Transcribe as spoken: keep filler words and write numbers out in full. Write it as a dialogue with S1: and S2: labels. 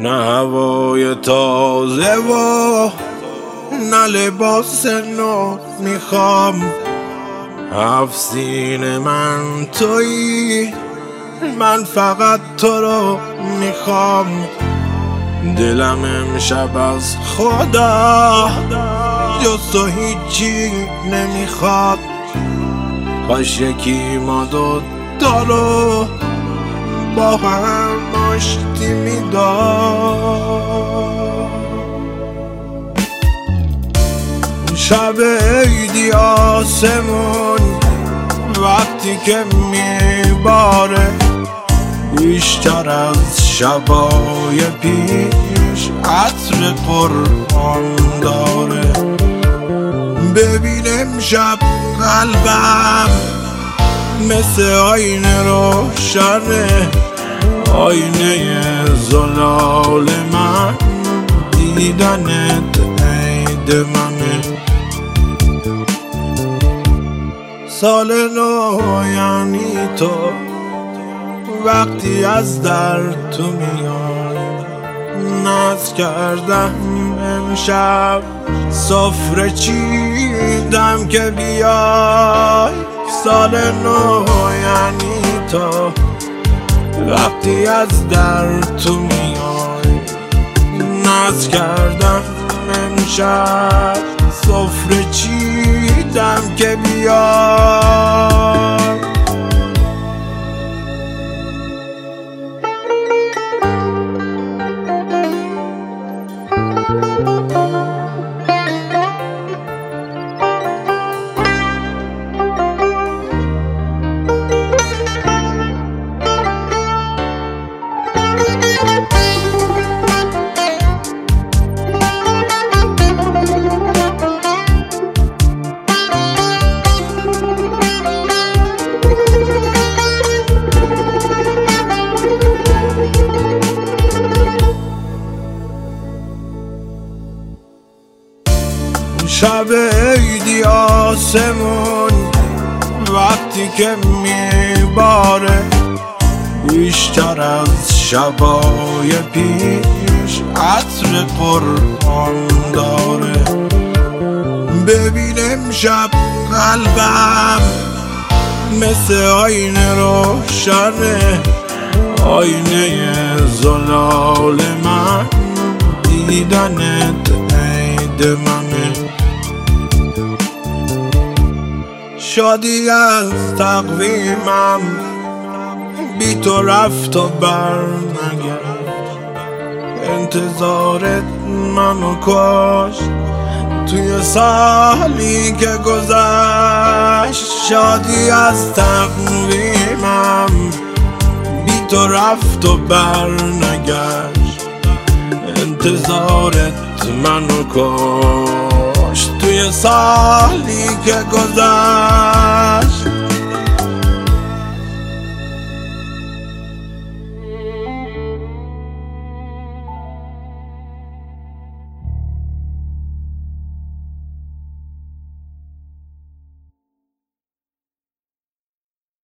S1: نه هوای تازه و نه لباس نو میخوام. هفت سینه من تویی، من فقط تو رو میخوام. دلم امشب از خدا جز تو هیچی نمیخواد. کاش یکی ما دوتا رو با هم آشتی میداد. شب عیدی آسمون وقتی که میباره، بیشتر از شبای پیش عطر قرآن داره. ببین امشب قلبم مثل آینه روشنه، آینه زلال من دیدنت عید منه. سال نو یعنی تو وقتی از در تو میای. ناز کردم امشب سفره چیدم که بیای. سال نو یعنی تو وقتی از در تو میای. ناز کردم امشب سفره چیدم که بیای. شب عیدی آسمون وقتی که میباره، بیشتر از شبای پیش عطر قرآن داره. ببین امشب قلبم مثل آینه روشنه، آینه زلال من دیدنت عید منه. شادی از تقویمم بی تو رفت و بر نگشت. انتظارت منو کشت توی سالی که گذشت. شادی از تقویمم بی تو رفت و بر نگشت. انتظارت منو کشت توی سالی که گذشت.